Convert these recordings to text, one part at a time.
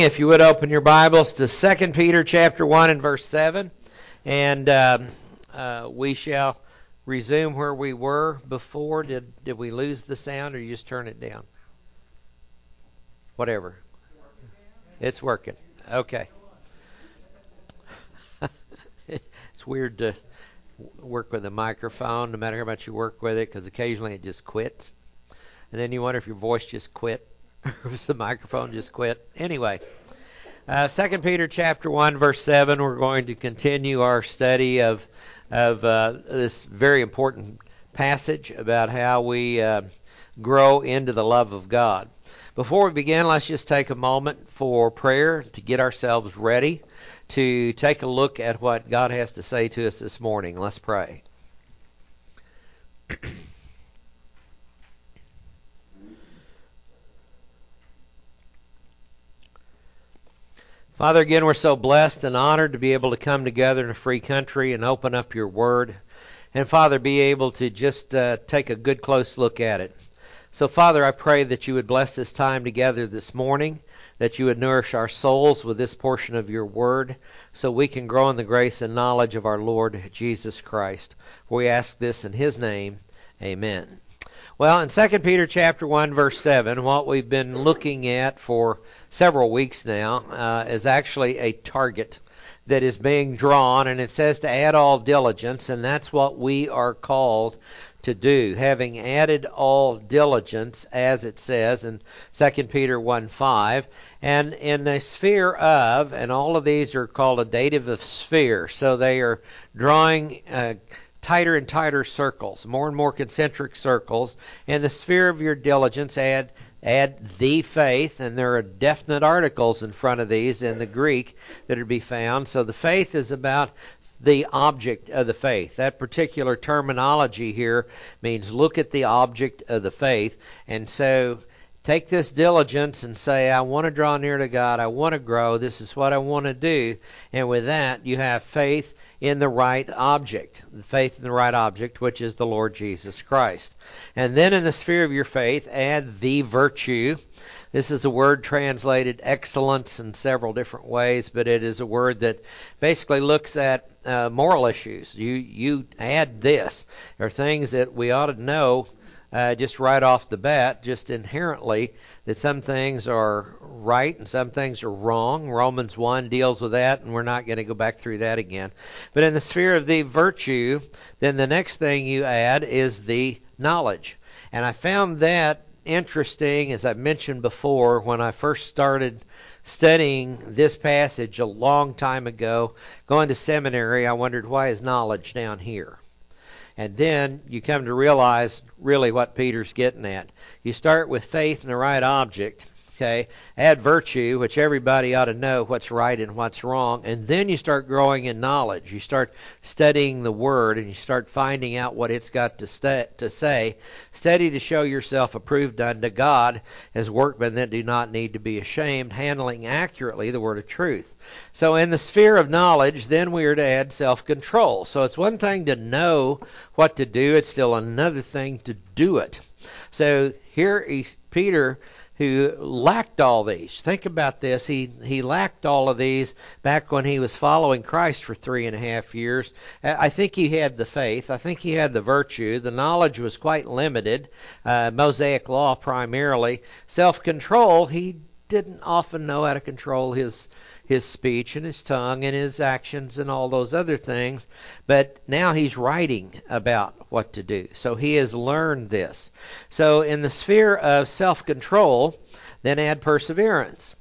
If you would open your Bibles to 2 Peter chapter 1 and verse 7, and we shall resume where we were before. Did we lose the sound, or you just turn it down? Whatever. It's working. Okay. It's weird to work with a microphone, no matter how much you work with it, because occasionally it just quits. And then you wonder if your voice just quit, or if the microphone just quit. Anyway. 2 Peter chapter 1, verse 7, we're going to continue our study of this very important passage about how we grow into the love of God. Before we begin, let's just take a moment for prayer to get ourselves ready to take a look at what God has to say to us this morning. Let's pray. Father, again, we're so blessed and honored to be able to come together in a free country and open up your word. And, Father, be able to just take a good close look at it. So, Father, I pray that you would bless this time together this morning, that you would nourish our souls with this portion of your word, so we can grow in the grace and knowledge of our Lord Jesus Christ. We ask this in his name. Amen. Well, in 2 Peter chapter 1, verse 7, what we've been looking at for several weeks now is actually a target that is being drawn, and it says to add all diligence, and that's what we are called to do, having added all diligence, as it says in 2 Peter 1:5, and in the sphere of, and all of these are called a dative of sphere, so they are drawing tighter and tighter circles, more and more concentric circles. In the sphere of your diligence, add the faith, and there are definite articles in front of these in the Greek that are to be found. So the faith is about the object of the faith. That particular terminology here means look at the object of the faith. And so take this diligence and say, I want to draw near to God. I want to grow. This is what I want to do. And with that, you have faith in the right object, the faith in the right object, which is the Lord Jesus Christ. And then in the sphere of your faith, add the virtue. This is a word translated excellence in several different ways, but it is a word that basically looks at moral issues. You add this. There are things that we ought to know just right off the bat, just inherently, that some things are right and some things are wrong. Romans 1 deals with that, and we're not going to go back through that again. But in the sphere of the virtue, then the next thing you add is the knowledge. And I found that interesting, as I mentioned before, when I first started studying this passage a long time ago, going to seminary. I wondered, why is knowledge down here? And then you come to realize really what Peter's getting at. You start with faith in the right object, okay? Add virtue, which everybody ought to know what's right and what's wrong. And then you start growing in knowledge. You start studying the Word, and you start finding out what it's got to say. Study to show yourself approved unto God as workmen that do not need to be ashamed, handling accurately the Word of truth. So in the sphere of knowledge, then we are to add self-control. So it's one thing to know what to do. It's still another thing to do it. So here is Peter, who lacked all these. Think about this. He lacked all of these back when he was following Christ for 3.5 years. I think he had the faith. I think he had the virtue. The knowledge was quite limited. Mosaic law primarily. Self-control, he didn't often know how to control his speech and his tongue and his actions and all those other things. But now he's writing about what to do. So he has learned this. So in the sphere of self-control, then add perseverance.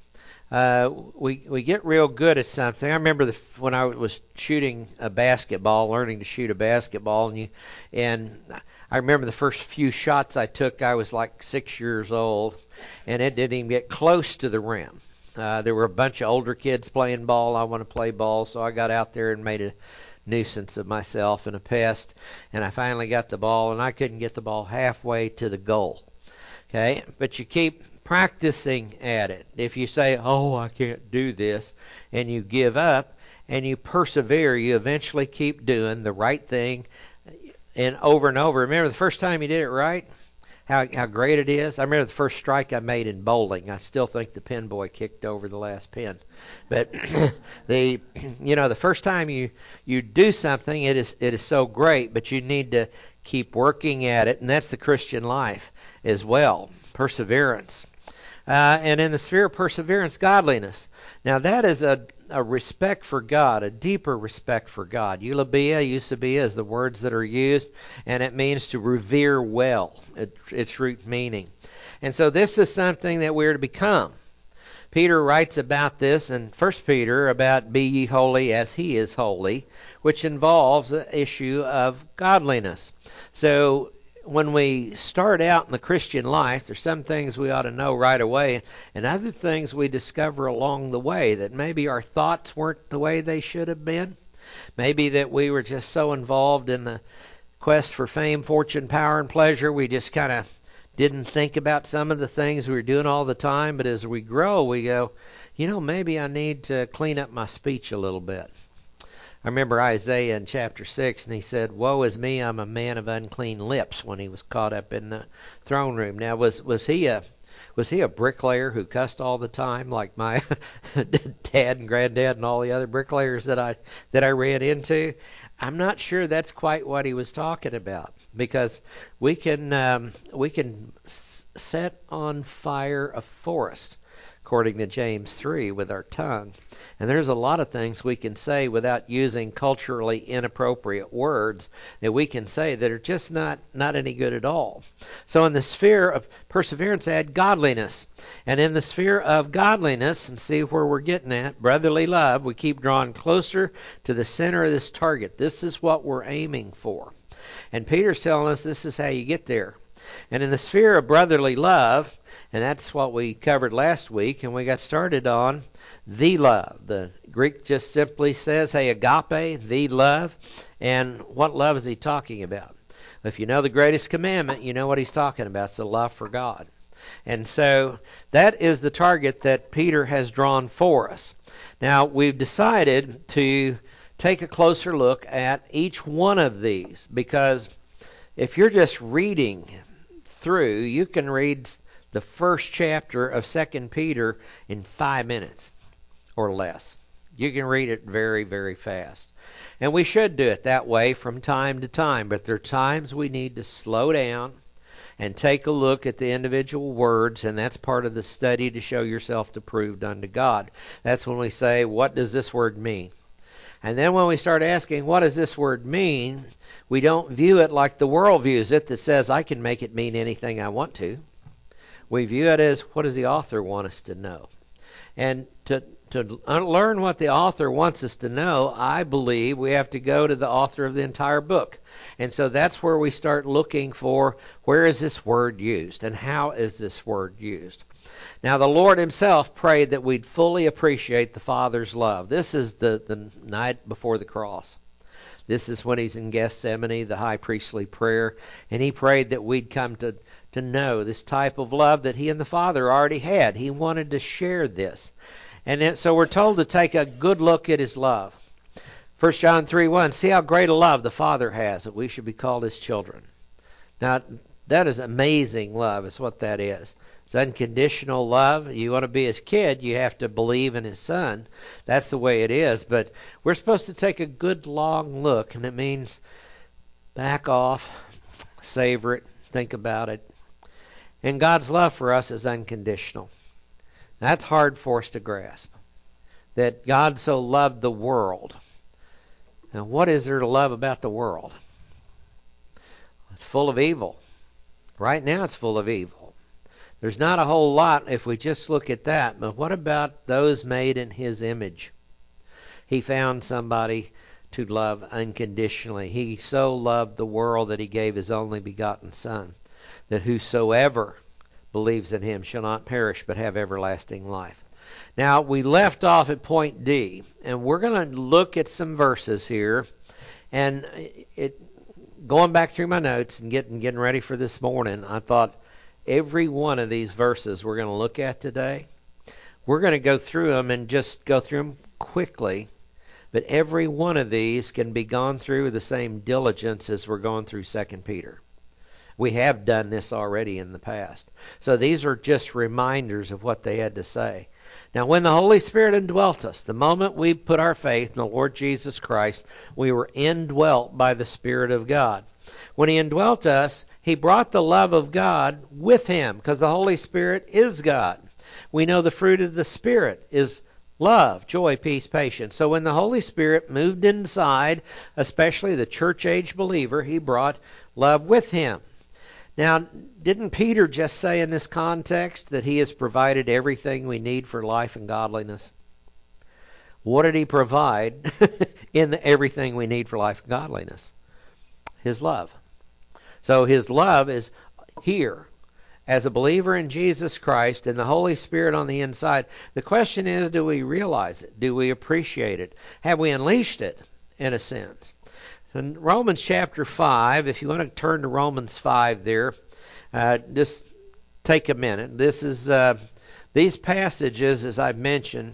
We get real good at something. I remember when I was shooting a basketball, learning to shoot a basketball, and I remember the first few shots I took, I was like 6 years old, and it didn't even get close to the rim. There were a bunch of older kids playing ball. I want to play ball, so I got out there and made a nuisance of myself and a pest, and I finally got the ball, and I couldn't get the ball halfway to the goal. Okay, but you keep practicing at it. If you say, oh, I can't do this, and you give up, and you persevere, you eventually keep doing the right thing and over. Remember the first time you did it right? how great it is. I remember the first strike I made in bowling. I still think the pin boy kicked over the last pin. But the first time you do something, it is so great, but you need to keep working at it, and that's the Christian life as well. Perseverance. And in the sphere of perseverance, godliness. Now that is a respect for God, a deeper respect for God. Eusebia is the words that are used, and it means to revere well, its root meaning. And so this is something that we're to become. Peter writes about this in 1 Peter about be ye holy as he is holy, which involves the issue of godliness. So when we start out in the Christian life, there's some things we ought to know right away, and other things we discover along the way, that maybe our thoughts weren't the way they should have been. Maybe that we were just so involved in the quest for fame, fortune, power, and pleasure, we just kind of didn't think about some of the things we were doing all the time. But as we grow, we go, maybe I need to clean up my speech a little bit. I remember Isaiah in chapter 6, and he said, "Woe is me, I'm a man of unclean lips," when he was caught up in the throne room. Now, was he a bricklayer who cussed all the time, like my dad and granddad and all the other bricklayers that I ran into? I'm not sure that's quite what he was talking about, because we can set on fire a forest, according to James 3, with our tongue. And there's a lot of things we can say without using culturally inappropriate words that we can say that are just not any good at all. So in the sphere of perseverance, add godliness. And in the sphere of godliness, and see where we're getting at, brotherly love, we keep drawing closer to the center of this target. This is what we're aiming for. And Peter's telling us this is how you get there. And in the sphere of brotherly love, and that's what we covered last week, and we got started on the love. The Greek just simply says, hey, agape, the love. And what love is he talking about? If you know the greatest commandment, you know what he's talking about. It's the love for God. And so that is the target that Peter has drawn for us. Now, we've decided to take a closer look at each one of these, because if you're just reading through, you can read the first chapter of 2 Peter in 5 minutes or less. You can read it very, very fast. And we should do it that way from time to time, but there are times we need to slow down and take a look at the individual words, and that's part of the study to show yourself approved unto God. That's when we say, what does this word mean? And then when we start asking, what does this word mean, we don't view it like the world views it, that says, I can make it mean anything I want to. We view it as, what does the author want us to know? And to learn what the author wants us to know, I believe we have to go to the author of the entire book. And so that's where we start looking for, where is this word used, and how is this word used? Now, the Lord himself prayed that we'd fully appreciate the Father's love. This is the night before the cross. This is when he's in Gethsemane, the high priestly prayer, and he prayed that we'd come to know this type of love that he and the Father already had. He wanted to share this. And so we're told to take a good look at his love. 1 John 3:1, see how great a love the Father has, that we should be called his children. Now, that is amazing love, is what that is. It's unconditional love. You want to be his kid, you have to believe in his son. That's the way it is. But we're supposed to take a good long look, and it means back off, savor it, think about it. And God's love for us is unconditional. That's hard for us to grasp, that God so loved the world. Now, what is there to love about the world? It's full of evil. Right now it's full of evil. There's not a whole lot if we just look at that, but what about those made in his image? He found somebody to love unconditionally. He so loved the world that he gave his only begotten Son, that whosoever believes in him shall not perish but have everlasting life. Now, we left off at point D, and we're going to look at some verses here. And going back through my notes and getting ready for this morning, I thought every one of these verses we're going to look at today, we're going to go through them and just go through them quickly. But every one of these can be gone through with the same diligence as we're going through 2 Peter. We have done this already in the past. So these are just reminders of what they had to say. Now, when the Holy Spirit indwelt us, the moment we put our faith in the Lord Jesus Christ, we were indwelt by the Spirit of God. When He indwelt us, He brought the love of God with Him, because the Holy Spirit is God. We know the fruit of the Spirit is love, joy, peace, patience. So when the Holy Spirit moved inside, especially the church-age believer, He brought love with Him. Now, didn't Peter just say in this context that he has provided everything we need for life and godliness? What did He provide in everything we need for life and godliness? His love. So His love is here. As a believer in Jesus Christ and the Holy Spirit on the inside, the question is, do we realize it? Do we appreciate it? Have we unleashed it, in a sense? So in Romans chapter 5, if you want to turn to Romans 5 there, just take a minute. This is these passages, as I've mentioned,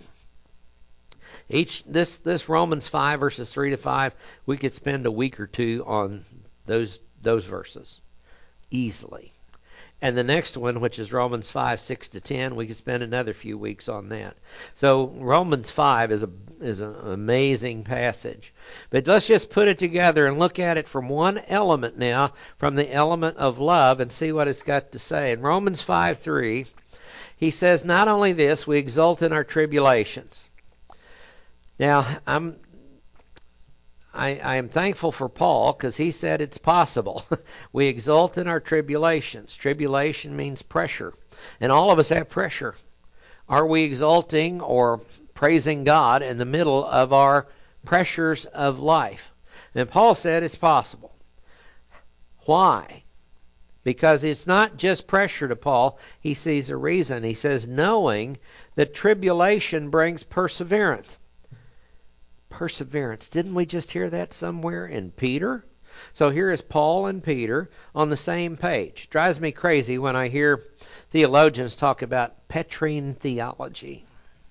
this Romans 5 verses 3 to 5, we could spend a week or two on those verses easily. And the next one, which is Romans 5, 6 to 10, we could spend another few weeks on that. So Romans 5 is an amazing passage. But let's just put it together and look at it from one element now, from the element of love, and see what it's got to say. In Romans 5, 3, he says, not only this, we exult in our tribulations. Now, I am thankful for Paul because he said it's possible. We exult in our tribulations. Tribulation means pressure. And all of us have pressure. Are we exulting or praising God in the middle of our pressures of life? And Paul said it's possible. Why? Because it's not just pressure to Paul. He sees a reason. He says, knowing that tribulation brings perseverance. Perseverance. Didn't we just hear that somewhere in Peter? So here is Paul and Peter on the same page. Drives me crazy when I hear theologians talk about Petrine theology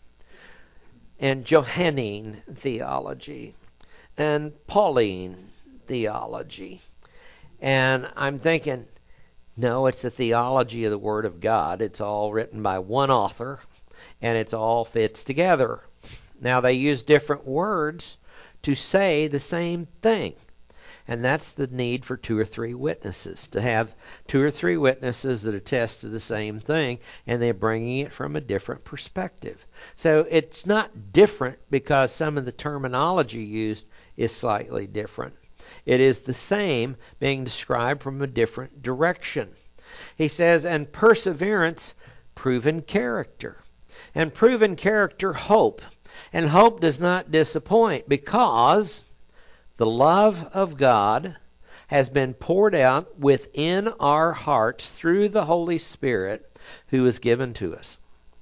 and Johannine theology and Pauline theology. And I'm thinking, no, it's the theology of the Word of God. It's all written by one author, and it all fits together. Now, they use different words to say the same thing. And that's the need for 2 or 3 witnesses, to have 2 or 3 witnesses that attest to the same thing, and they're bringing it from a different perspective. So it's not different because some of the terminology used is slightly different. It is the same being described from a different direction. He says, and perseverance, proven character. And proven character, hope. And hope does not disappoint because the love of God has been poured out within our hearts through the Holy Spirit who is given to us.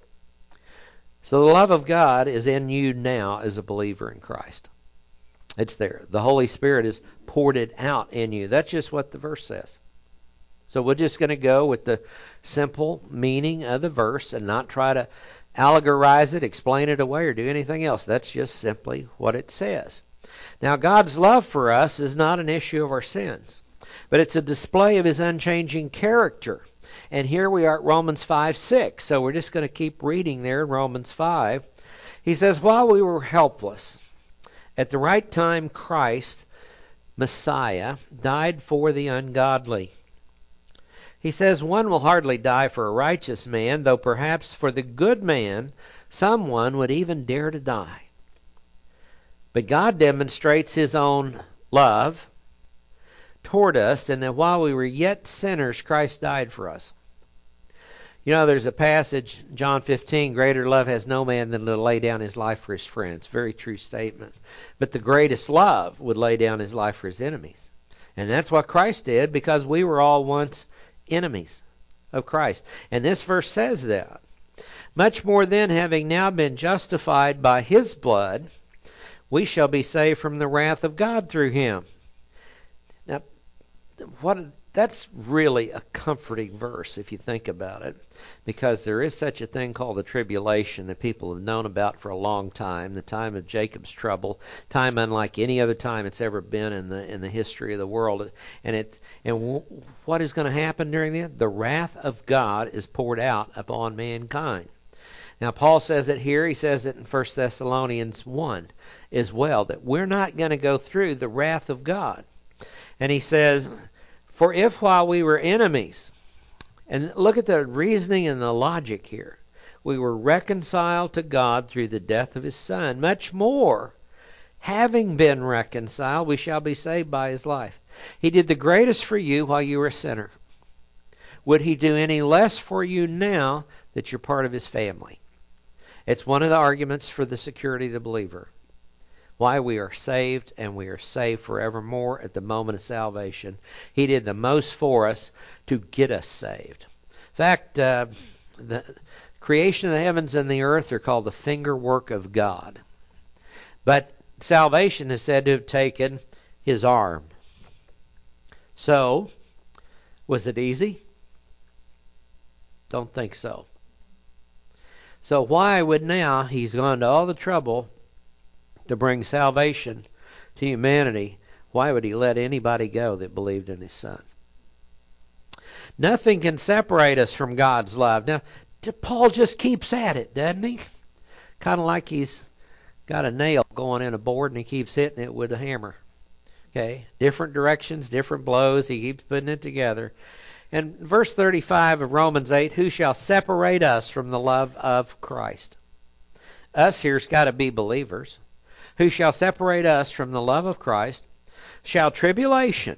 So the love of God is in you now as a believer in Christ. It's there. The Holy Spirit has poured it out in you. That's just what the verse says. So we're just going to go with the simple meaning of the verse and not try to allegorize it, explain it away, or do anything else. That's just simply what it says. Now, God's love for us is not an issue of our sins, but it's a display of His unchanging character. And here we are at Romans 5, 6. So we're just going to keep reading there in Romans 5. He says, while we were helpless, at the right time Christ, Messiah, died for the ungodly. He says, one will hardly die for a righteous man, though perhaps for the good man someone would even dare to die. But God demonstrates His own love toward us, and that while we were yet sinners, Christ died for us. You know, there's a passage, John 15, greater love has no man than to lay down his life for his friends. Very true statement. But the greatest love would lay down his life for his enemies. And that's what Christ did, because we were all once enemies of Christ. And this verse says that. Much more then, having now been justified by His blood, we shall be saved from the wrath of God through Him. Now, what That's really a comforting verse if you think about it, because there is such a thing called the tribulation that people have known about for a long time, the time of Jacob's trouble, time unlike any other time it's ever been in the history of the world. What is going to happen during that? The wrath of God is poured out upon mankind. Now, Paul says it here. He says it in 1 Thessalonians 1 as well, that we're not going to go through the wrath of God. And he says, for if while we were enemies, and look at the reasoning and the logic here, we were reconciled to God through the death of his Son, much more, having been reconciled, we shall be saved by his life. He did the greatest for you while you were a sinner. Would he do any less for you now that you're part of his family? It's one of the arguments for the security of the believer. Why we are saved, and we are saved forevermore at the moment of salvation. He did the most for us to get us saved. In fact, the creation of the heavens and the earth are called the finger work of God. But salvation is said to have taken his arm. So, was it easy? Don't think so. So why would now he's gone to all the trouble to bring salvation to humanity? Why would he let anybody go that believed in his Son? Nothing can separate us from God's love. Now, Paul just keeps at it, doesn't he? Kind of like he's got a nail going in a board and he keeps hitting it with a hammer. Okay, different directions, different blows. He keeps putting it together. And verse 35 of Romans 8, who shall separate us from the love of Christ? Us here's got to be believers. Who shall separate us from the love of Christ? Shall tribulation,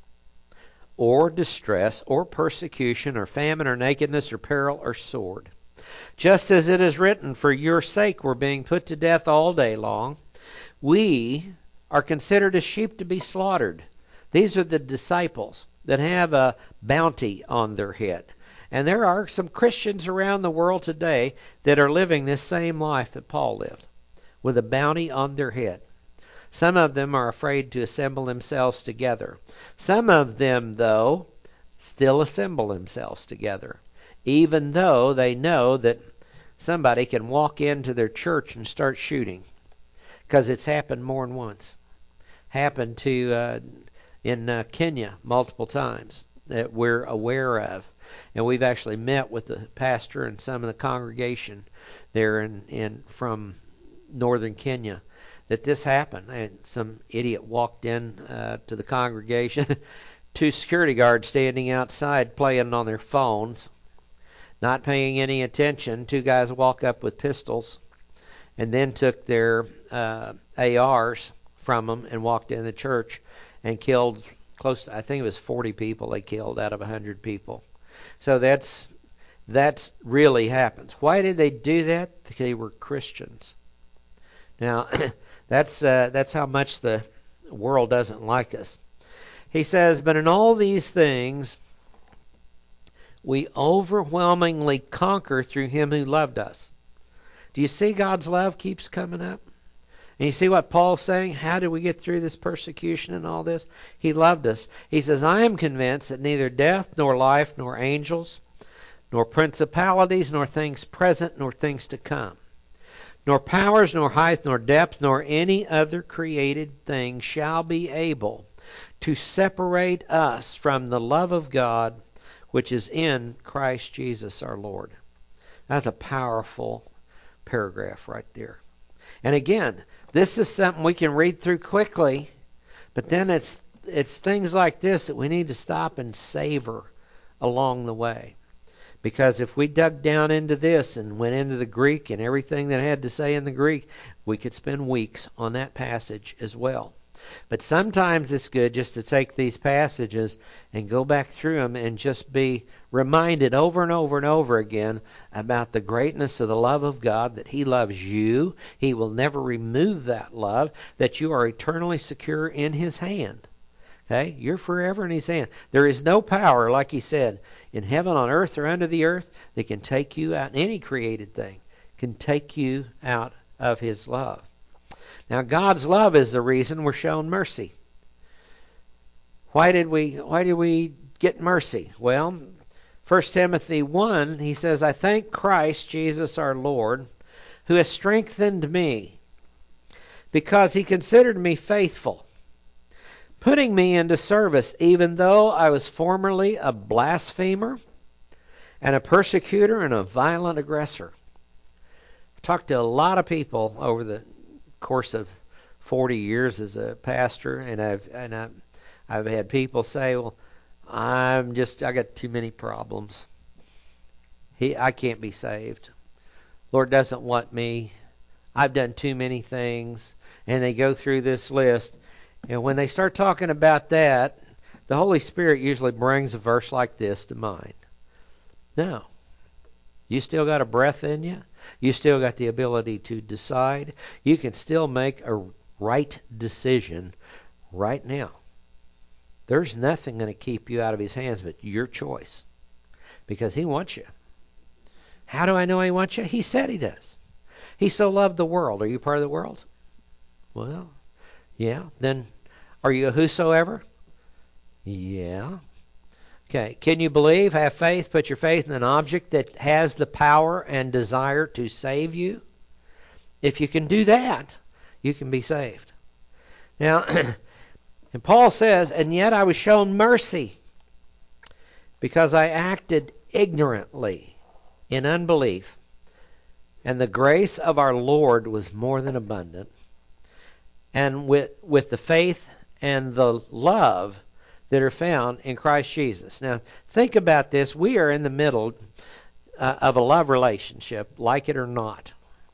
or distress, or persecution, or famine, or nakedness, or peril, or sword? Just as it is written, for your sake we're being put to death all day long. We are considered as sheep to be slaughtered. These are the disciples that have a bounty on their head. And there are some Christians around the world today that are living this same life that Paul lived, with a bounty on their head. Some of them are afraid to assemble themselves together. Some of them, though, still assemble themselves together, even though they know that somebody can walk into their church and start shooting, because it's happened more than once. Happened to in Kenya multiple times that we're aware of. And we've actually met with the pastor and some of the congregation there from northern Kenya that this happened. And some idiot walked in to the congregation, two security guards standing outside playing on their phones, not paying any attention. Two guys walk up with pistols and then took their ARs from them and walked in the church and killed close to, I think it was 40 people they killed out of 100 people. So that's really happens. Why did they do that? Because they were Christians. Now, that's how much the world doesn't like us. He says, but in all these things we overwhelmingly conquer through him who loved us. Do you see God's love keeps coming up? And you see what Paul's saying? How did we get through this persecution and all this? He loved us. He says, I am convinced that neither death, nor life, nor angels, nor principalities, nor things present, nor things to come, nor powers, nor height, nor depth, nor any other created thing shall be able to separate us from the love of God, which is in Christ Jesus our Lord. That's a powerful paragraph right there. And again, this is something we can read through quickly, but then it's things like this that we need to stop and savor along the way. Because if we dug down into this and went into the Greek and everything that it had to say in the Greek, we could spend weeks on that passage as well. But sometimes it's good just to take these passages and go back through them and just be reminded over and over and over again about the greatness of the love of God, that he loves you. He will never remove that love, that you are eternally secure in his hand. Okay? You're forever in his hand. There is no power, like he said, in heaven, on earth, or under the earth that can take you out. Any created thing can take you out of his love. Now, God's love is the reason we're shown mercy. Why did we get mercy? Well, 1 Timothy 1, he says, I thank Christ Jesus our Lord, who has strengthened me, because he considered me faithful, putting me into service, even though I was formerly a blasphemer and a persecutor and a violent aggressor. I've talked to a lot of people over the course of 40 years as a pastor, and I've had people say, well, I got too many problems. I can't be saved. Lord doesn't want me. I've done too many things. And they go through this list. And when they start talking about that, the Holy Spirit usually brings a verse like this to mind. No. You still got a breath in you. You still got the ability to decide. You can still make a right decision right now. There's nothing going to keep you out of his hands but your choice. Because he wants you. How do I know he wants you? He said he does. He so loved the world. Are you part of the world? Well, yeah. Then are you a whosoever? Yeah. Okay. Can you believe, have faith, put your faith in an object that has the power and desire to save you? If you can do that, you can be saved. Now, and Paul says, and yet I was shown mercy because I acted ignorantly in unbelief, and the grace of our Lord was more than abundant. And with the faith and the love that are found in Christ Jesus. Now, think about this. We are in the middle of a love relationship, like it or not.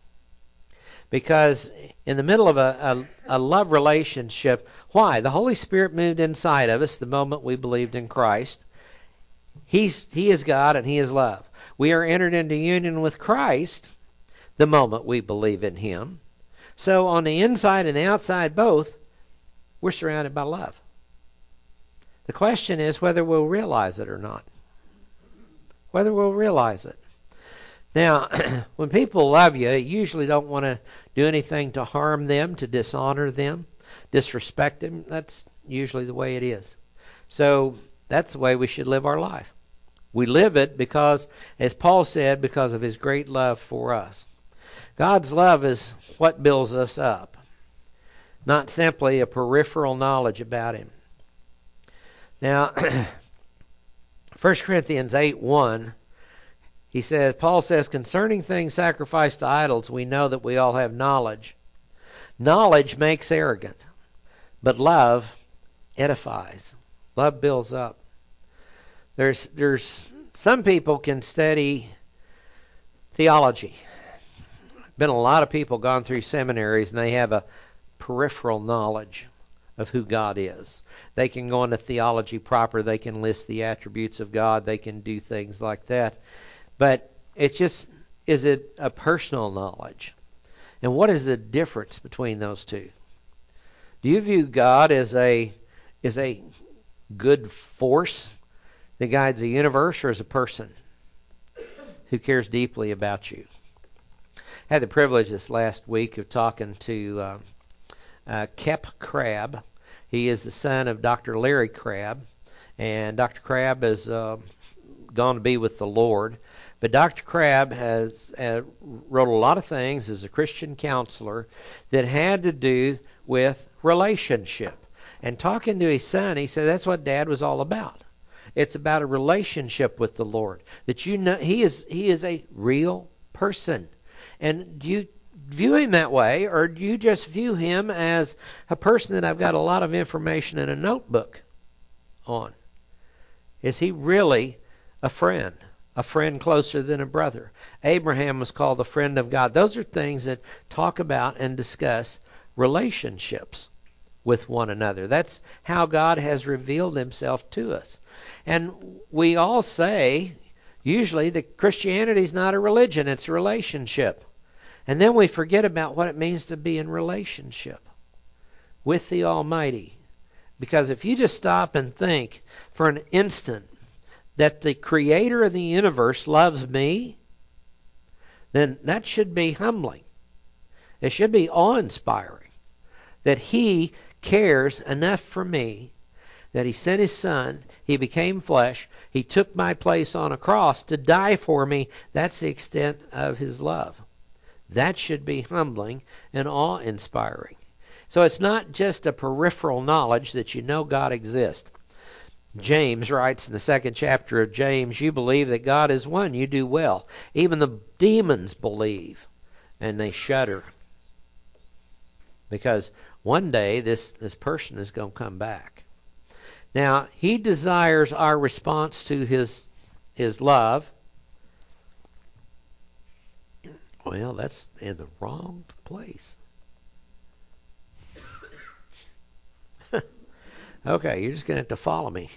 Because in the middle of a love relationship, why? The Holy Spirit moved inside of us the moment we believed in Christ. He is God and He is love. We are entered into union with Christ the moment we believe in Him. So on the inside and the outside both, we're surrounded by love. The question is whether we'll realize it or not. Whether we'll realize it. Now, when people love you usually don't want to do anything to harm them, to dishonor them, disrespect them. That's usually the way it is. So that's the way we should live our life. We live it because, as Paul said, because of his great love for us. God's love is what builds us up, not simply a peripheral knowledge about him. Now, 1 Corinthians 8:1, Paul says, concerning things sacrificed to idols, we know that we all have knowledge. Knowledge makes arrogant, but love edifies. Love builds up. There's some people can study theology. Been a lot of people gone through seminaries and they have a peripheral knowledge of who God is. They can go into theology proper. They can list the attributes of God. They can do things like that. But it's just, is it a personal knowledge? And what is the difference between those two? Do you view God as a good force that guides the universe, or as a person who cares deeply about you? I had the privilege this last week of talking to Kep Crabb. He is the son of Dr. Larry Crabb, and Dr. Crabb has gone to be with the Lord. But Dr. Crabb has wrote a lot of things as a Christian counselor that had to do with relationship. And talking to his son, he said that's what Dad was all about. It's about a relationship with the Lord. That you know he is a real person. And do you view him that way, or do you just view him as a person that I've got a lot of information in a notebook on? Is he really a friend closer than a brother? Abraham was called a friend of God. Those are things that talk about and discuss relationships with one another. That's how God has revealed himself to us. And we all say, usually, that Christianity is not a religion, it's a relationship. And then we forget about what it means to be in relationship with the Almighty. Because if you just stop and think for an instant that the Creator of the universe loves me, then that should be humbling. It should be awe-inspiring that He cares enough for me that he sent his Son, he became flesh, he took my place on a cross to die for me. That's the extent of his love. That should be humbling and awe-inspiring. So it's not just a peripheral knowledge that you know God exists. James writes in the 2nd chapter of James, you believe that God is one, you do well. Even the demons believe, and they shudder. Because one day this person is going to come back. Now, he desires our response to his love. Well, that's in the wrong place. Okay, you're just going to have to follow me.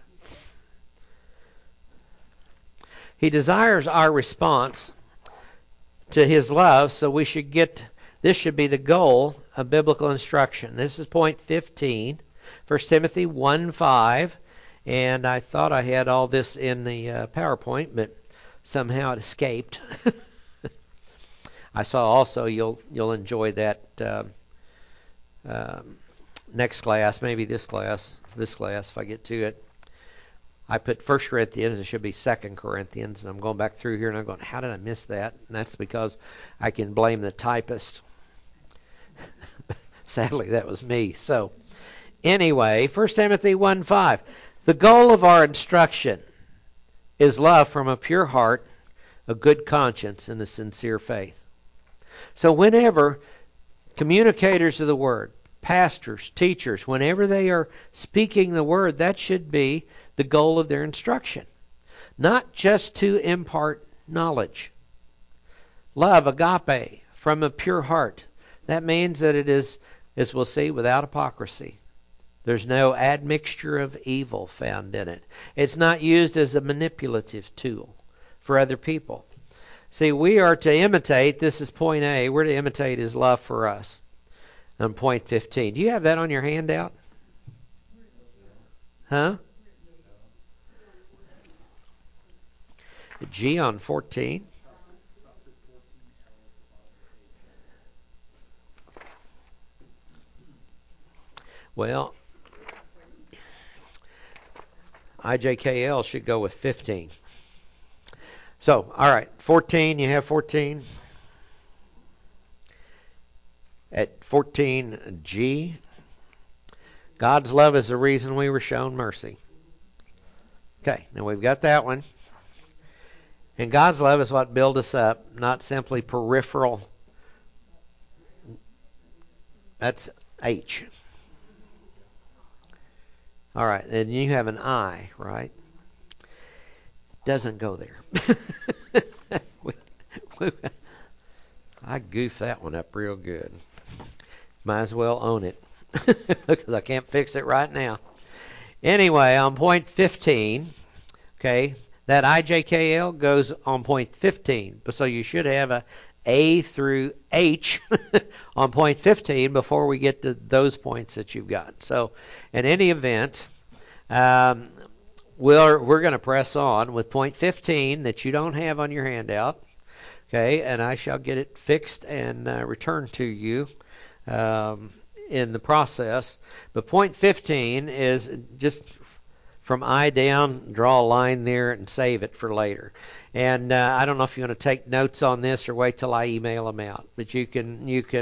He desires our response to his love, so we should get, this should be the goal of biblical instruction. This is point 15, 1 Timothy 1:5, and I thought I had all this in the PowerPoint, but somehow it escaped. I saw also you'll enjoy that next class, maybe this class if I get to it. I put 1 Corinthians, it should be 2 Corinthians, and I'm going back through here and I'm going, how did I miss that? And that's because I can blame the typist. Sadly, that was me. So, anyway, 1 Timothy 1:5. The goal of our instruction is love from a pure heart, a good conscience, and a sincere faith. So whenever communicators of the Word, pastors, teachers, whenever they are speaking the Word, that should be the goal of their instruction. Not just to impart knowledge. Love, agape, from a pure heart. That means that it is, as we'll see, without hypocrisy. There's no admixture of evil found in it. It's not used as a manipulative tool for other people. See, we are to imitate, this is point A, we're to imitate his love for us. On point 15. Do you have that on your handout? Huh? G on 14. Well, IJKL should go with 15. So, all right, 14, you have 14? At 14G, God's love is the reason we were shown mercy. Okay, now we've got that one. And God's love is what builds us up, not simply peripheral. That's H. All right, and you have an I, right? Doesn't go there. I goofed that one up real good. Might as well own it because I can't fix it right now. Anyway, on point 15, okay, that IJKL goes on point 15. So you should have A through H on point 15 before we get to those points that you've got. So in any event, we're going to press on with point 15 that you don't have on your handout. Okay, and I shall get it fixed and returned to you in the process. But point 15 is just from I down, draw a line there and save it for later. And I don't know if you want to take notes on this or wait till I email them out. But you can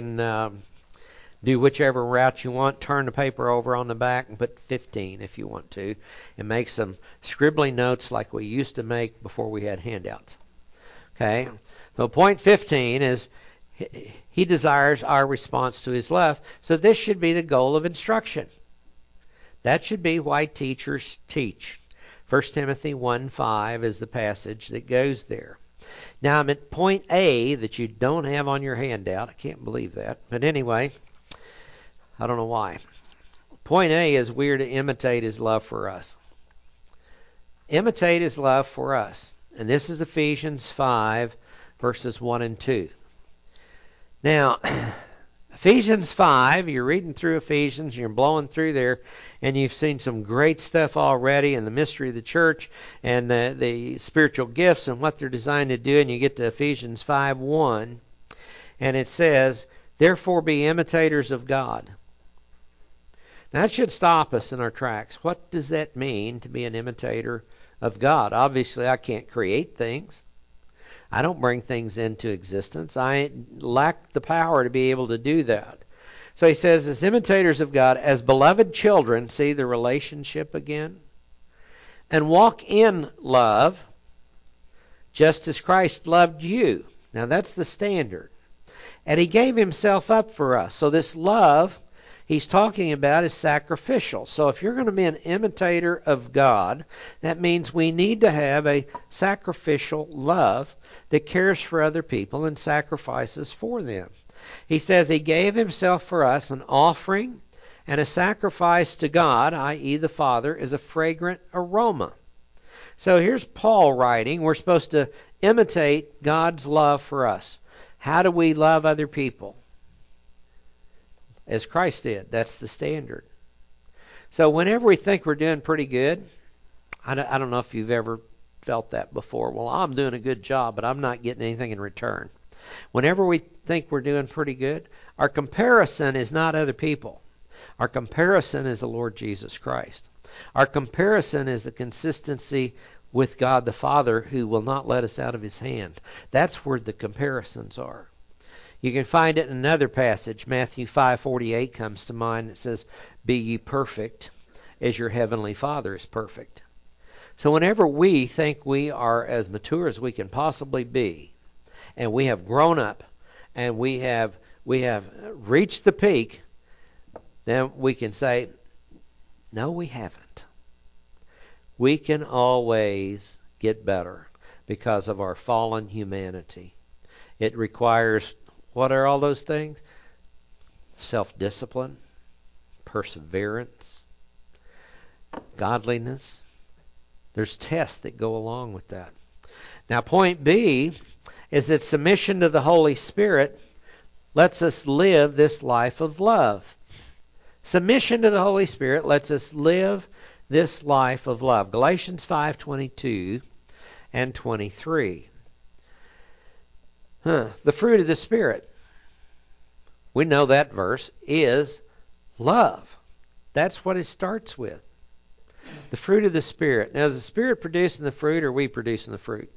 do whichever route you want. Turn the paper over on the back and put 15 if you want to. And make some scribbly notes like we used to make before we had handouts. Okay? So point 15 is he desires our response to his love. So this should be the goal of instruction. That should be why teachers teach. 1 Timothy 1:5 is the passage that goes there. Now I'm at point A that you don't have on your handout. I can't believe that. But anyway, I don't know why. Point A is we're to imitate his love for us. Imitate his love for us. And this is Ephesians 5, verses 1 and 2. Now, Ephesians 5, you're reading through Ephesians, you're blowing through there, and you've seen some great stuff already in the mystery of the church and the spiritual gifts and what they're designed to do, and you get to Ephesians 5:1, and it says, therefore be imitators of God. That should stop us in our tracks. What does that mean to be an imitator of God? Obviously, I can't create things. I don't bring things into existence. I lack the power to be able to do that. So he says, as imitators of God, as beloved children, see the relationship again, and walk in love, just as Christ loved you. Now that's the standard. And he gave himself up for us. So this love he's talking about is sacrificial. So if you're going to be an imitator of God, that means we need to have a sacrificial love that cares for other people and sacrifices for them. He says he gave himself for us an offering and a sacrifice to God, i.e. the Father, is a fragrant aroma. So here's Paul writing. We're supposed to imitate God's love for us. How do we love other people? As Christ did. That's the standard. So whenever we think we're doing pretty good, I don't know if you've ever felt that before. Well, I'm doing a good job, but I'm not getting anything in return. Whenever we think we're doing pretty good, our comparison is not other people. Our comparison is the Lord Jesus Christ. Our comparison is the consistency with God the Father, who will not let us out of his hand. That's where the comparisons are. You can find it in another passage. Matthew 5:48 comes to mind. It says, "Be ye perfect as your heavenly Father is perfect." So whenever we think we are as mature as we can possibly be, and we have grown up, and we have reached the peak, then we can say, no, we haven't. We can always get better because of our fallen humanity. It requires, what are all those things? Self-discipline, perseverance, godliness. There's tests that go along with that. Now, point B is that submission to the Holy Spirit lets us live this life of love. Submission to the Holy Spirit lets us live this life of love. Galatians 5:22 and 23. The fruit of the Spirit, we know that verse, is love. That's what it starts with. The fruit of the Spirit. Now, is the Spirit producing the fruit, or are we producing the fruit?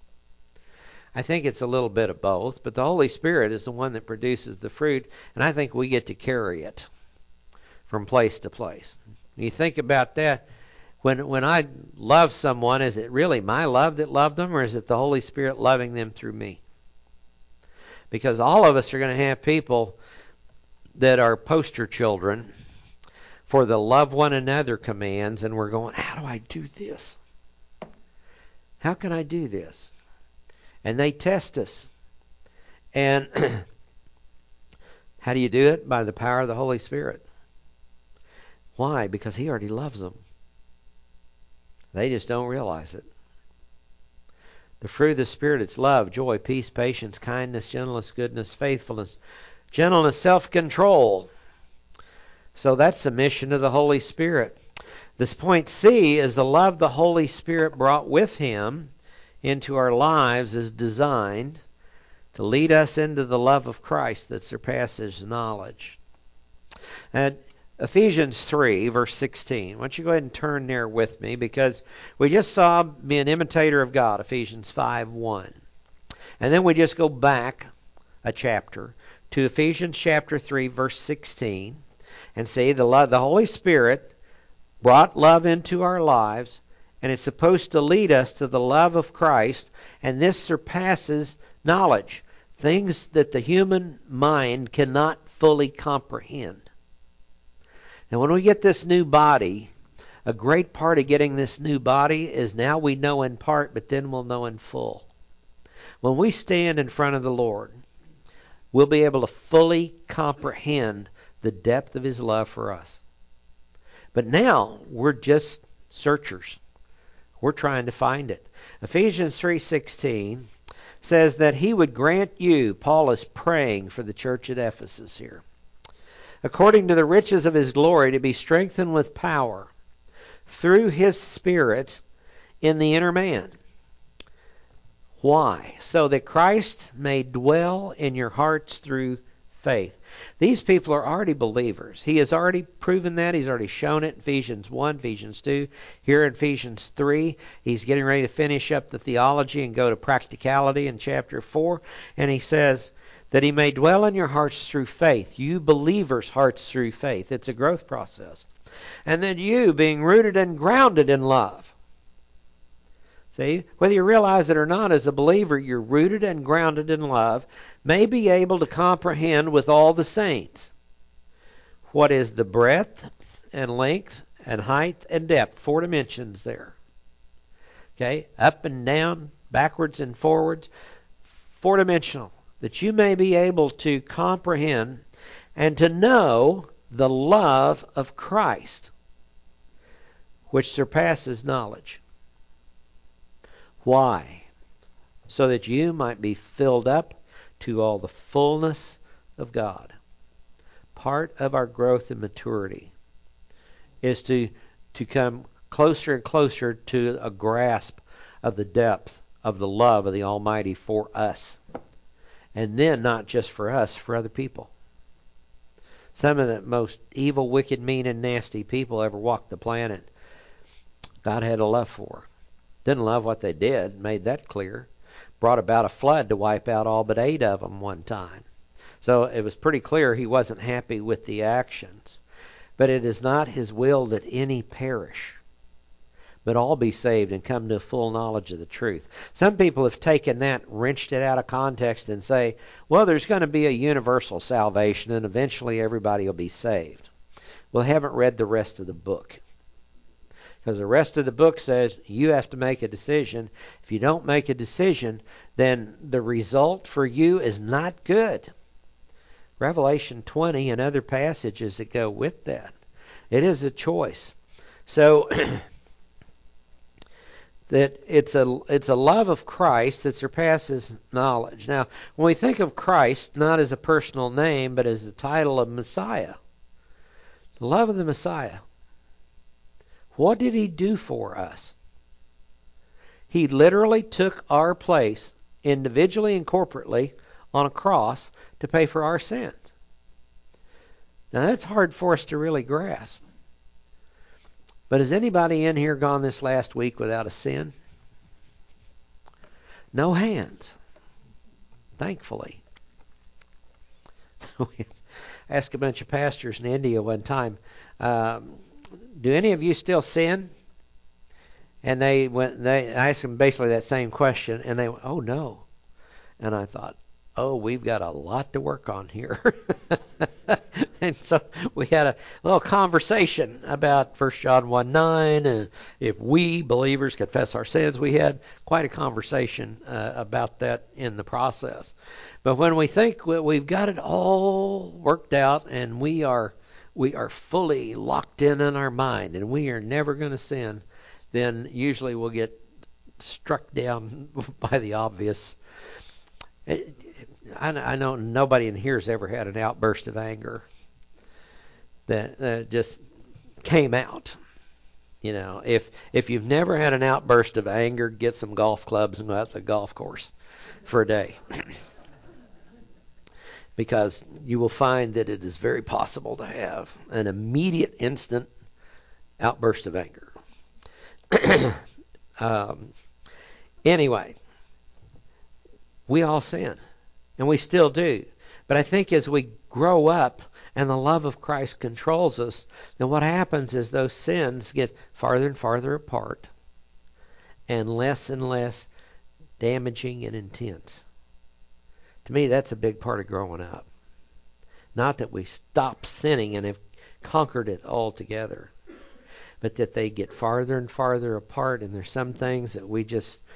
I think it's a little bit of both, but the Holy Spirit is the one that produces the fruit, and I think we get to carry it from place to place. You think about that. When I love someone, is it really my love that loved them, or is it the Holy Spirit loving them through me? Because all of us are going to have people that are poster children for the love one another commands, and we're going, how do I do this? How can I do this? And they test us. And how do you do it? By the power of the Holy Spirit. Why? Because he already loves them. They just don't realize it. The fruit of the Spirit, it's love, joy, peace, patience, kindness, gentleness, goodness, faithfulness, gentleness, self-control. So that's the mission of the Holy Spirit. This point C is the love the Holy Spirit brought with him into our lives is designed to lead us into the love of Christ that surpasses knowledge. And Ephesians 3, verse 16. Why don't you go ahead and turn there with me, because we just saw be an imitator of God, Ephesians 5:1. And then we just go back a chapter to Ephesians chapter 3, verse 16, and see the Holy Spirit brought love into our lives, and it's supposed to lead us to the love of Christ, and this surpasses knowledge, things that the human mind cannot fully comprehend. And when we get this new body, a great part of getting this new body is now we know in part, but then we'll know in full. When we stand in front of the Lord, we'll be able to fully comprehend the depth of his love for us. But now we're just searchers. We're trying to find it. Ephesians 3:16 says that he would grant you, Paul is praying for the church at Ephesus here, according to the riches of his glory, to be strengthened with power through his Spirit in the inner man. Why? So that Christ may dwell in your hearts through faith. These people are already believers. He has already proven that. He's already shown it in Ephesians 1, Ephesians 2. Here in Ephesians 3, he's getting ready to finish up the theology and go to practicality in chapter 4. And he says that he may dwell in your hearts through faith. You believers' hearts through faith. It's a growth process. And then you, being rooted and grounded in love. See, whether you realize it or not, as a believer, you're rooted and grounded in love, may be able to comprehend with all the saints what is the breadth and length and height and depth. 4 dimensions there. Okay, up and down, backwards and forwards, 4-dimensional. That you may be able to comprehend and to know the love of Christ, which surpasses knowledge. Why? So that you might be filled up to all the fullness of God. Part of our growth and maturity is to come closer and closer to a grasp of the depth of the love of the Almighty for us. And then not just for us, for other people. Some of the most evil, wicked, mean, and nasty people ever walked the planet, God had a love for. Didn't love what they did, made that clear. Brought about a flood to wipe out all but 8 of them one time. So it was pretty clear he wasn't happy with the actions. But it is not his will that any perish, but all be saved and come to a full knowledge of the truth. Some people have taken that, wrenched it out of context, and say, well, there's going to be a universal salvation and eventually everybody will be saved. Well, they haven't read the rest of the book. Because the rest of the book says you have to make a decision. If you don't make a decision, then the result for you is not good. Revelation 20 and other passages that go with that. It is a choice. So that it's a love of Christ that surpasses knowledge. Now, when we think of Christ, not as a personal name, but as the title of Messiah, the love of the Messiah. What did he do for us? He literally took our place, individually and corporately, on a cross to pay for our sins. Now that's hard for us to really grasp. But has anybody in here gone this last week without a sin? No hands. Thankfully. We asked a bunch of pastors in India one time, do any of you still sin? And I asked them basically that same question, and they went, oh no. And I thought, oh, we've got a lot to work on here. And so we had a little conversation about 1 John 1:9, and if we believers confess our sins. We had quite a conversation about that in the process. But when we think we've got it all worked out and we are fully locked in our mind and we are never going to sin, then usually we'll get struck down by the obvious. I know nobody in here has ever had an outburst of anger that just came out. You know, if you've never had an outburst of anger, get some golf clubs and go out to the golf course for a day. Because you will find that it is very possible to have an immediate, instant outburst of anger. Anyway, we all sin, and we still do. But I think as we grow up and the love of Christ controls us, then what happens is those sins get farther and farther apart and less damaging and intense. To me, that's a big part of growing up. Not that we stop sinning and have conquered it altogether, but that they get farther and farther apart, and there's some things that we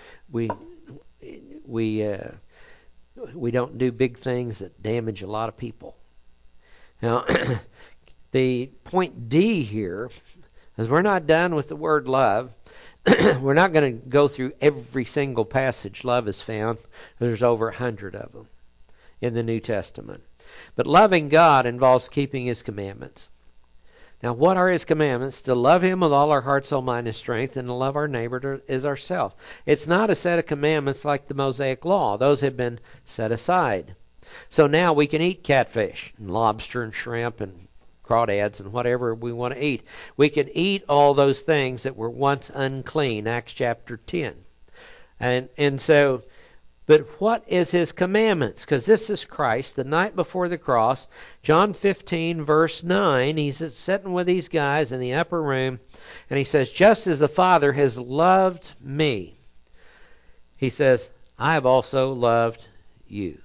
don't do big things that damage a lot of people. Now, the point D here is we're not done with the word love. We're not going to go through every single passage love is found. There's over 100 of them in the New Testament. But loving God involves keeping His commandments. Now, what are His commandments? To love Him with all our heart, soul, mind, and strength, and to love our neighbor as ourselves. It's not a set of commandments like the Mosaic Law. Those have been set aside. So now we can eat catfish and lobster and shrimp and crawdads and whatever we want to eat. We can eat all those things that were once unclean, Acts chapter 10. And so, but what is his commandments? Because this is Christ, the night before the cross. John 15, verse 9, he's sitting with these guys in the upper room, and he says, just as the Father has loved me, he says, I have also loved you.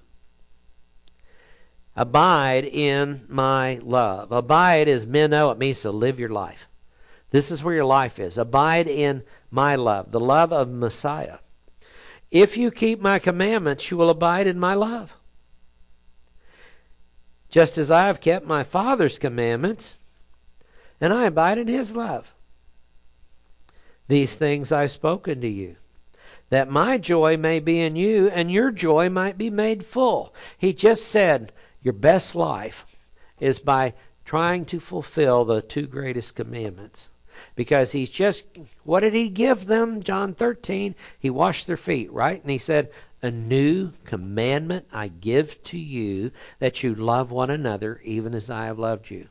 Abide in my love. Abide is meno. It means to live your life. This is where your life is. Abide in my love, the love of Messiah. If you keep my commandments, you will abide in my love. Just as I have kept my Father's commandments, and I abide in his love. These things I've spoken to you, that my joy may be in you, and your joy might be made full. He just said your best life is by trying to fulfill the two greatest commandments. Because he's just, what did he give them? John 13, he washed their feet, right? And he said, a new commandment I give to you, that you love one another even as I have loved you.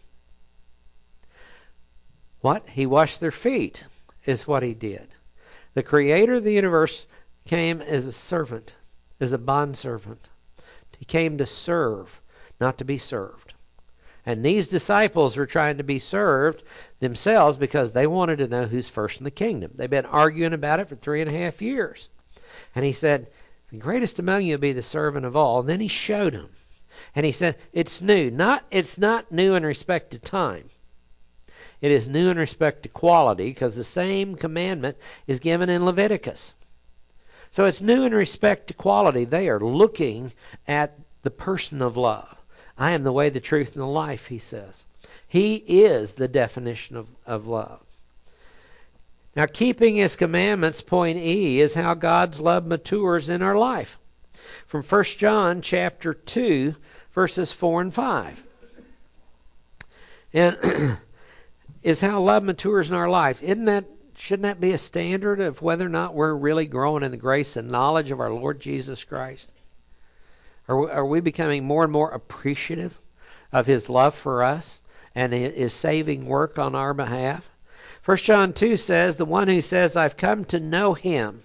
What? He washed their feet is what he did. The creator of the universe came as a servant, as a bondservant. He came to serve, not to be served. And these disciples were trying to be served themselves because they wanted to know who's first in the kingdom. They've been arguing about it for 3.5 years. And he said, the greatest among you will be the servant of all. And then he showed them. And he said, it's new. It's not new in respect to time. It is new in respect to quality, because the same commandment is given in Leviticus. So it's new in respect to quality. They are looking at the person of love. I am the way, the truth, and the life, he says. He is the definition of love. Now, keeping his commandments, point E, is how God's love matures in our life. From 1 John chapter 2, verses 4 and 5. And is how love matures in our life. Shouldn't that be a standard of whether or not we're really growing in the grace and knowledge of our Lord Jesus Christ? Are we becoming more and more appreciative of his love for us and his saving work on our behalf? 1 John 2 says, the one who says, I've come to know him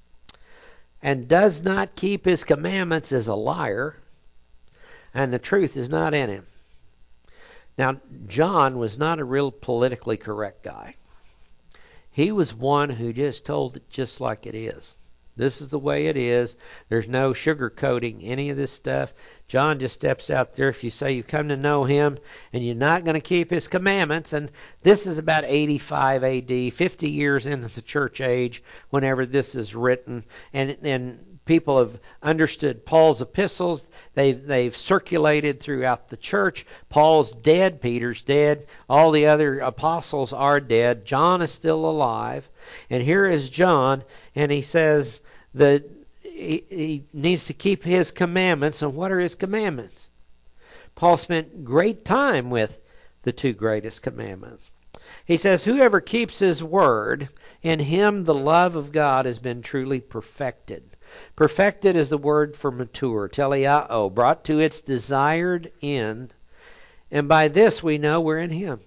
and does not keep his commandments is a liar, and the truth is not in him. Now, John was not a real politically correct guy. He was one who just told it just like it is. This is the way it is. There's no sugarcoating any of this stuff. John just steps out there. If you say you've come to know him and you're not going to keep his commandments, and this is about 85 AD, 50 years into the church age whenever this is written, and people have understood Paul's epistles. They've circulated throughout the church. Paul's dead. Peter's dead. All the other apostles are dead. John is still alive. And here is John, and he says that he needs to keep his commandments. And what are his commandments? Paul spent great time with the two greatest commandments. He says, whoever keeps his word, in him the love of God has been truly perfected. Perfected is the word for mature, teleao, brought to its desired end. And by this we know we're in him.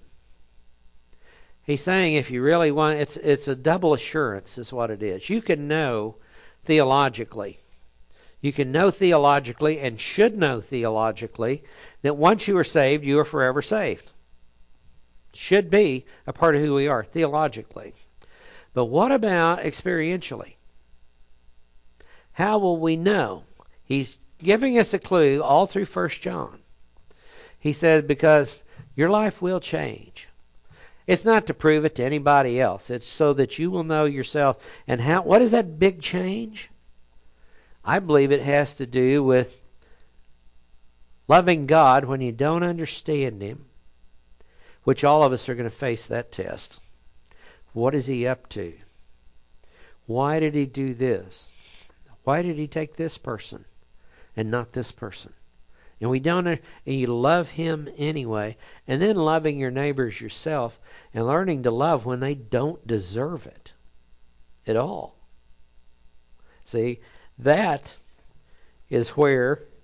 He's saying if you really want, it's a double assurance is what it is. You can know theologically. You can know theologically and should know theologically that once you are saved, you are forever saved. Should be a part of who we are theologically. But what about experientially? How will we know? He's giving us a clue all through 1 John. He said, because your life will change. It's not to prove it to anybody else. It's so that you will know yourself. And what is that big change? I believe it has to do with loving God when you don't understand him, which all of us are going to face that test. What is he up to? Why did he do this? Why did he take this person and not this person? And we don't, and you love him anyway. And then loving your neighbors yourself and learning to love when they don't deserve it at all. See, that is where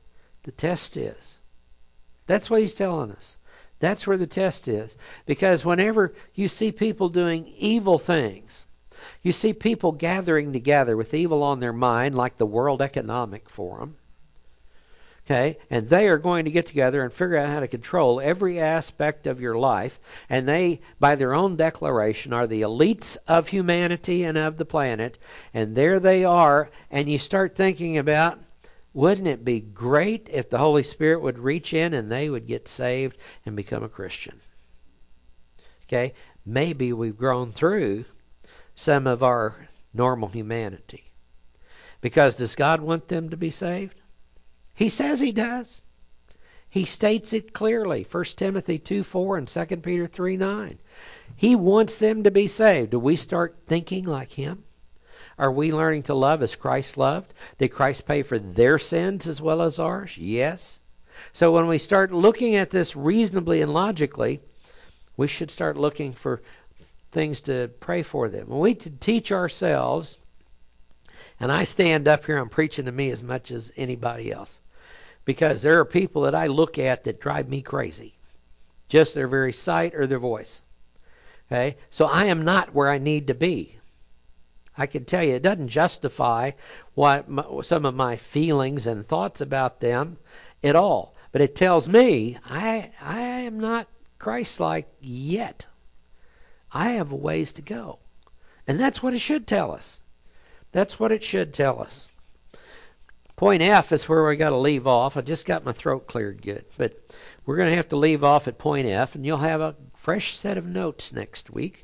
the test is. That's what he's telling us. That's where the test is. Because whenever you see people doing evil things, you see people gathering together with evil on their mind, like the World Economic Forum, okay, and they are going to get together and figure out how to control every aspect of your life, and they, by their own declaration, are the elites of humanity and of the planet, and there they are, and you start thinking about, wouldn't it be great if the Holy Spirit would reach in and they would get saved and become a Christian? Okay, maybe we've grown through some of our normal humanity. Because does God want them to be saved? He says he does. He states it clearly. 1 Timothy 2:4 and 2 Peter 3:9. He wants them to be saved. Do we start thinking like him? Are we learning to love as Christ loved? Did Christ pay for their sins as well as ours? Yes. So when we start looking at this reasonably and logically, we should start looking for things to pray for them. When we teach ourselves, and I stand up here, I'm preaching to me as much as anybody else. Because there are people that I look at that drive me crazy. Just their very sight or their voice. Okay? So I am not where I need to be. I can tell you it doesn't justify some of my feelings and thoughts about them at all. But it tells me I am not Christ-like yet. I have a ways to go. And that's what it should tell us. That's what it should tell us. Point F is where we got to leave off. I just got my throat cleared good. But we're going to have to leave off at point F, and you'll have a fresh set of notes next week.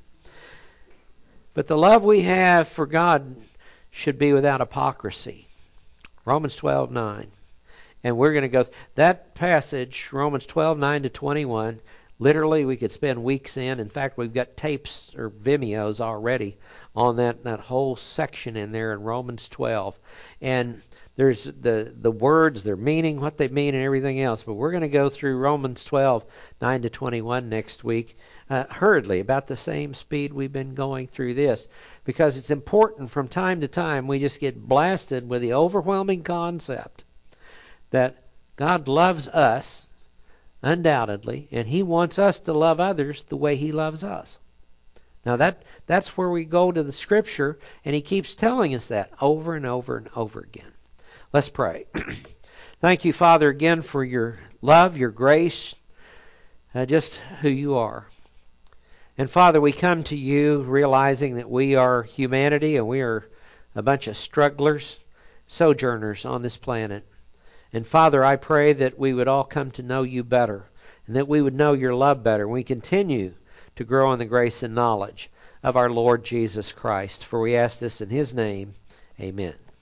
But the love we have for God should be without hypocrisy. Romans 12:9. And we're going to go that passage, Romans 12:9 to 21. Literally, we could spend weeks in. In fact, we've got tapes or Vimeos already on that whole section in there in Romans 12. And there's the words, their meaning, what they mean, and everything else. But we're going to go through Romans 12:9 to 21 next week, hurriedly, about the same speed we've been going through this. Because it's important from time to time we just get blasted with the overwhelming concept that God loves us, undoubtedly, and he wants us to love others the way he loves us. Now that's where we go to the Scripture, and he keeps telling us that over and over and over again. Let's pray. Thank you, Father, again for your love, your grace, just who you are. And Father, we come to you realizing that we are humanity and we are a bunch of strugglers, sojourners on this planet. And Father, I pray that we would all come to know you better and that we would know your love better. We continue to grow in the grace and knowledge of our Lord Jesus Christ. For we ask this in his name. Amen.